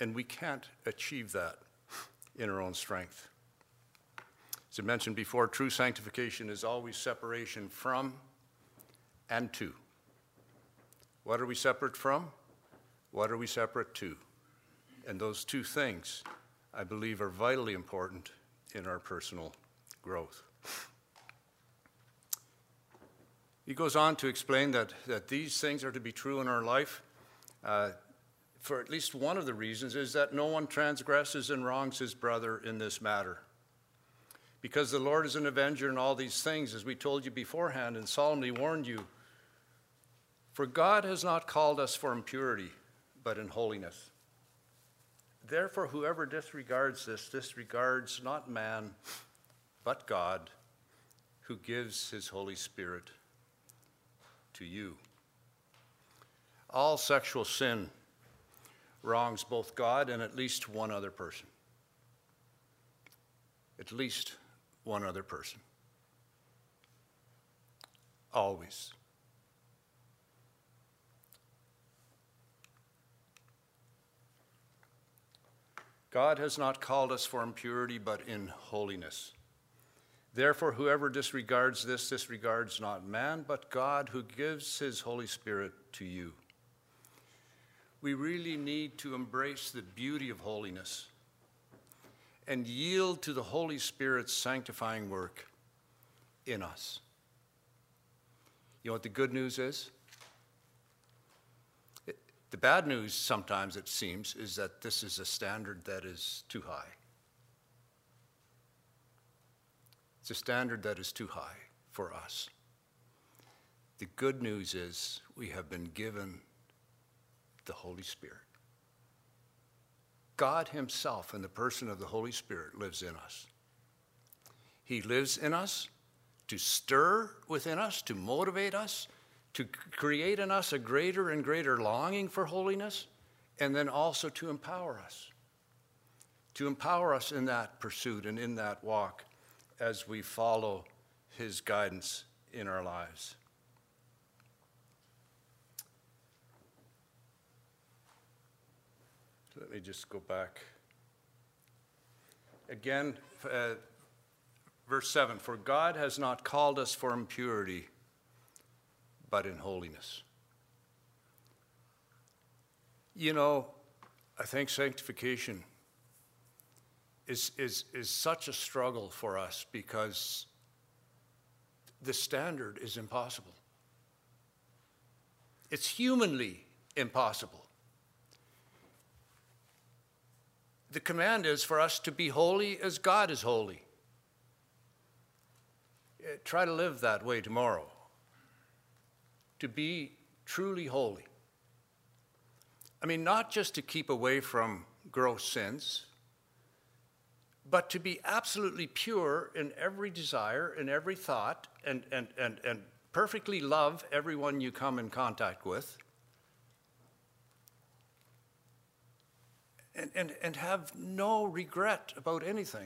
And we can't achieve that in our own strength. As I mentioned before, true sanctification is always separation from and to. What are we separate from? What are we separate to? And those two things, I believe, are vitally important in our personal growth. He goes on to explain that these things are to be true in our life. For at least one of the reasons is that no one transgresses and wrongs his brother in this matter. Because the Lord is an avenger in all these things, as we told you beforehand and solemnly warned you. For God has not called us for impurity, but in holiness. Therefore, whoever disregards this disregards not man, but God, who gives his Holy Spirit to you. All sexual sin wrongs both God and at least one other person. At least one other person. Always. God has not called us for impurity, but in holiness. Therefore, whoever disregards this disregards not man, but God, who gives his Holy Spirit to you. We really need to embrace the beauty of holiness and yield to the Holy Spirit's sanctifying work in us. You know what the good news is? The bad news, sometimes it seems, is that this is a standard that is too high. It's a standard that is too high for us. The good news is we have been given the Holy Spirit. God himself, in the person of the Holy Spirit, lives in us. He lives in us to stir within us, to motivate us, to create in us a greater and greater longing for holiness, and then also to empower us in that pursuit and in that walk as we follow his guidance in our lives. Let me just go back. Again, verse 7, for God has not called us for impurity, but in holiness. You know, I think sanctification is such a struggle for us because the standard is impossible. It's humanly impossible. The command is for us to be holy as God is holy. Try to live that way tomorrow. To be truly holy. I mean, not just to keep away from gross sins, but to be absolutely pure in every desire, in every thought, and perfectly love everyone you come in contact with. And have no regret about anything.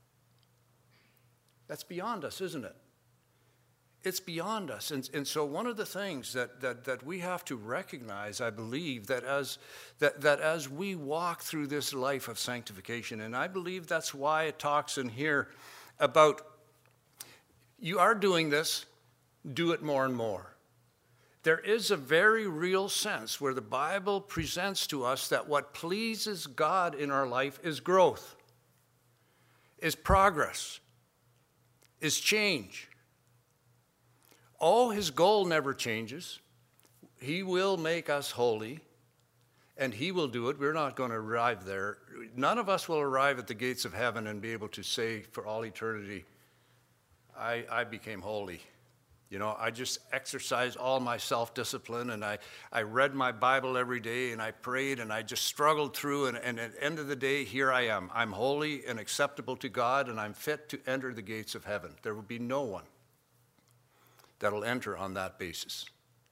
That's beyond us, isn't it? It's beyond us. And so one of the things that we have to recognize, I believe, that as we walk through this life of sanctification, and I believe that's why it talks in here about you are doing this, do it more and more. There is a very real sense where the Bible presents to us that what pleases God in our life is growth, is progress, is change. Oh, his goal never changes. He will make us holy, and he will do it. We're not going to arrive there. None of us will arrive at the gates of heaven and be able to say for all eternity, I became holy. You know, I just exercised all my self-discipline, and I read my Bible every day, and I prayed, and I just struggled through, and at the end of the day, here I am. I'm holy and acceptable to God, and I'm fit to enter the gates of heaven. There will be no one that'll enter on that basis.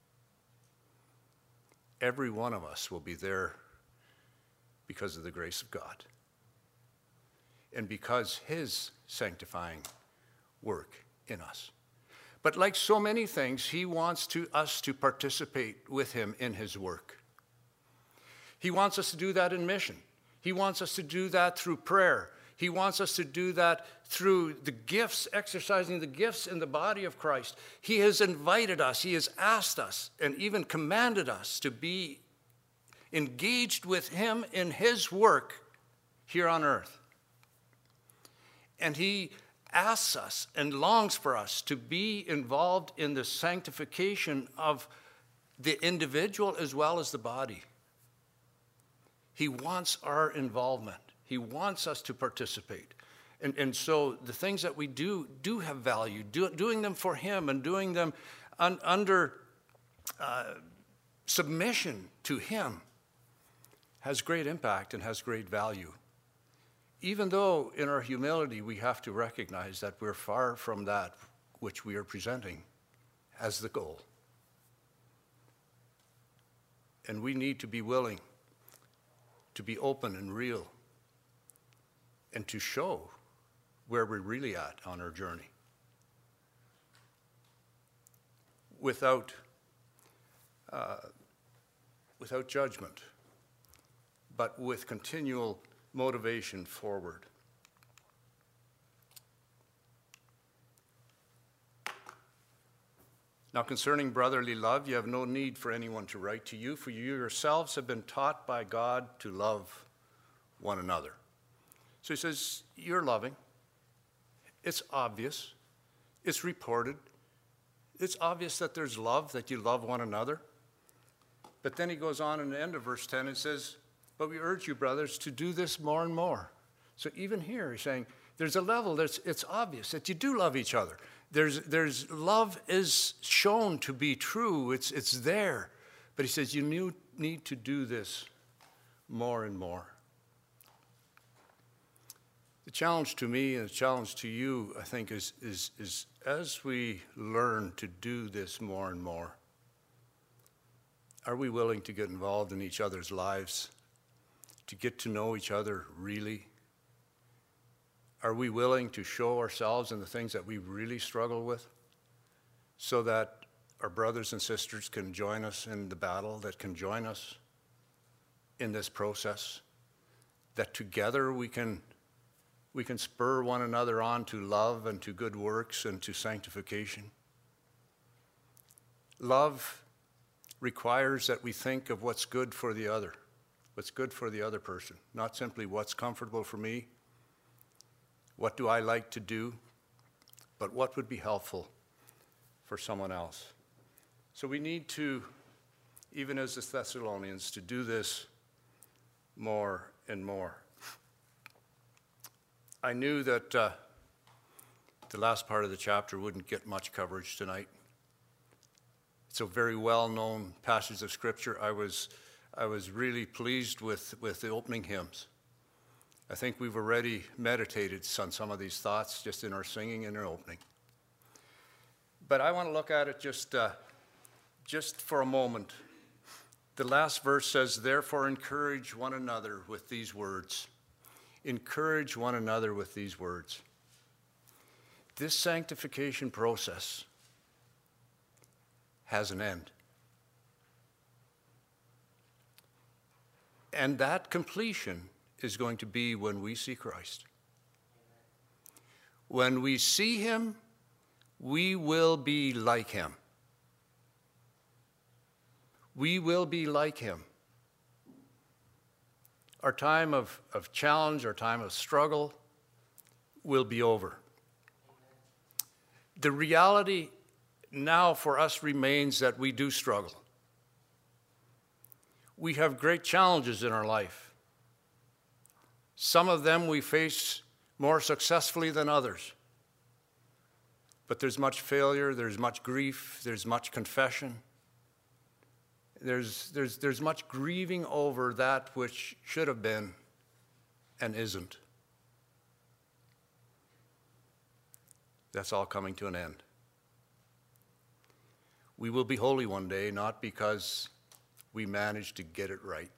Every one of us will be there because of the grace of God and because his sanctifying work in us. But like so many things, he wants us to participate with him in his work. He wants us to do that in mission. He wants us to do that through prayer. He wants us to do that through the gifts, exercising the gifts in the body of Christ. He has invited us, he has asked us, and even commanded us to be engaged with him in his work here on earth. And he asks us and longs for us to be involved in the sanctification of the individual as well as the body. He wants our involvement. He wants us to participate. And so the things that we do have value. Doing them for him and doing them under submission to him has great impact and has great value. Even though in our humility we have to recognize that we're far from that which we are presenting as the goal. And we need to be willing to be open and real and to show where we're really at on our journey. Without judgment, but with continual motivation forward. Now, concerning brotherly love, you have no need for anyone to write to you, for you yourselves have been taught by God to love one another. So he says, you're loving. It's obvious. It's reported. It's obvious that there's love, that you love one another. But then he goes on in the end of verse 10 and says, but we urge you, brothers, to do this more and more. So even here he's saying there's a level that's it's obvious that you do love each other. There's love is shown to be true. It's there. But he says you need to do this more and more. The challenge to me and the challenge to you, I think, is as we learn to do this more and more, are we willing to get involved in each other's lives, to get to know each other really? Are we willing to show ourselves in the things that we really struggle with so that our brothers and sisters can join us in the battle, that can join us in this process, that together we can spur one another on to love and to good works and to sanctification? Love requires that we think of what's good for the other, what's good for the other person, not simply what's comfortable for me, what do I like to do, but what would be helpful for someone else. So we need to, even as the Thessalonians, to do this more and more. I knew that the last part of the chapter wouldn't get much coverage tonight. It's a very well-known passage of Scripture. I was really pleased with the opening hymns. I think we've already meditated on some of these thoughts just in our singing and our opening. But I want to look at it just for a moment. The last verse says, therefore encourage one another with these words. Encourage one another with these words. This sanctification process has an end. And that completion is going to be when we see Christ. When we see him, we will be like him. We will be like him. Our time of challenge, our time of struggle will be over. The reality now for us remains that we do struggle. We have great challenges in our life. Some of them we face more successfully than others. But there's much failure, there's much grief, there's much confession. There's much grieving over that which should have been and isn't. That's all coming to an end. We will be holy one day, not because we managed to get it right,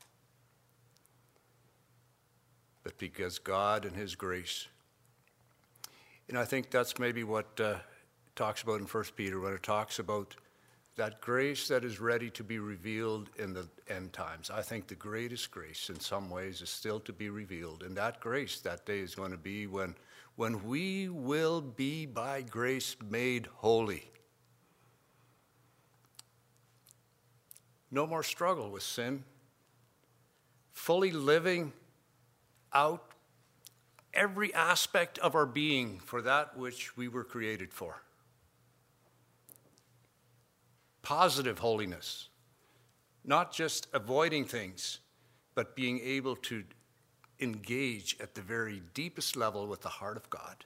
but because God and his grace. And I think that's maybe what it talks about in 1 Peter, when it talks about that grace that is ready to be revealed in the end times. I think the greatest grace in some ways is still to be revealed. And that grace that day is going to be when we will be by grace made holy. No more struggle with sin. Fully living out every aspect of our being for that which we were created for. Positive holiness, not just avoiding things, but being able to engage at the very deepest level with the heart of God.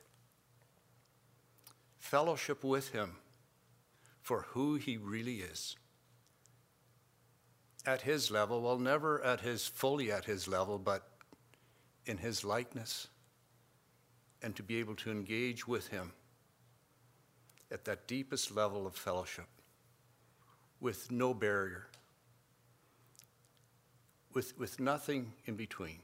Fellowship with him for who he really is. At his level, well, never fully at his level, but in his likeness, and to be able to engage with him at that deepest level of fellowship, with no barrier, with nothing in between.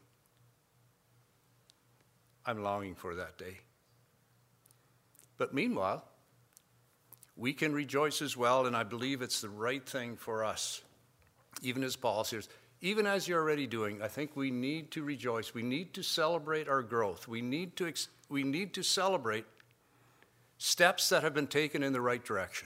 I'm longing for that day. But meanwhile, we can rejoice as well, and I believe it's the right thing for us. Even as Paul says, even as you're already doing, I think we need to rejoice. We need to celebrate our growth. We need to celebrate steps that have been taken in the right direction.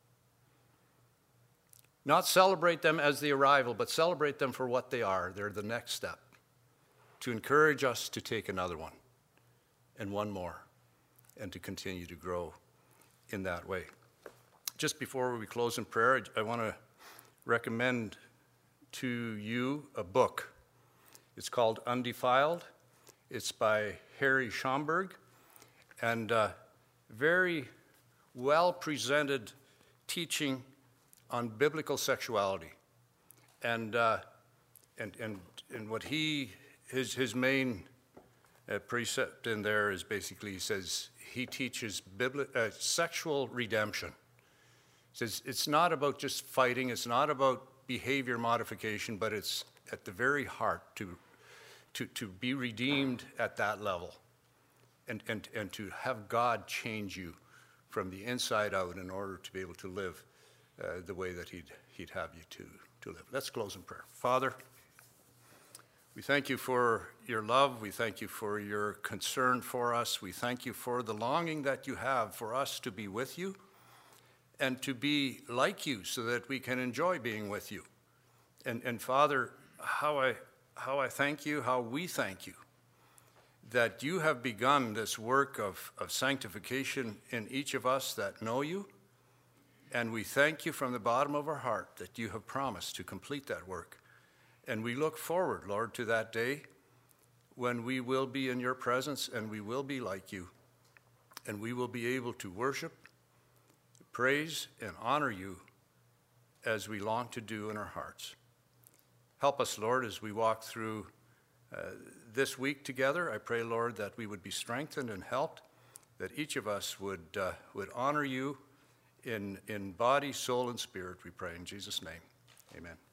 Not celebrate them as the arrival, but celebrate them for what they are. They're the next step to encourage us to take another one and one more and to continue to grow in that way. Just before we close in prayer, I want to recommend to you a book. It's called Undefiled. It's by Harry Schomburg, and very well presented teaching on biblical sexuality, and what his main precept in there is basically, he says he teaches sexual redemption. He says it's not about just fighting, it's not about behavior modification, but it's at the very heart to be redeemed at that level, and to have God change you from the inside out in order to be able to live the way that he'd have you to live. Let's close in prayer. Father, we thank you for your love. We thank you for your concern for us. We thank you for the longing that you have for us to be with you and to be like you so that we can enjoy being with you. And Father, how I thank you, how we thank you that you have begun this work of sanctification in each of us that know you. And we thank you from the bottom of our heart that you have promised to complete that work. And we look forward, Lord, to that day when we will be in your presence and we will be like you. And we will be able to worship, praise, and honor you as we long to do in our hearts. Help us, Lord, as we walk through this week together. I pray, Lord, that we would be strengthened and helped, that each of us would honor you in body, soul, and spirit, we pray in Jesus' name. Amen.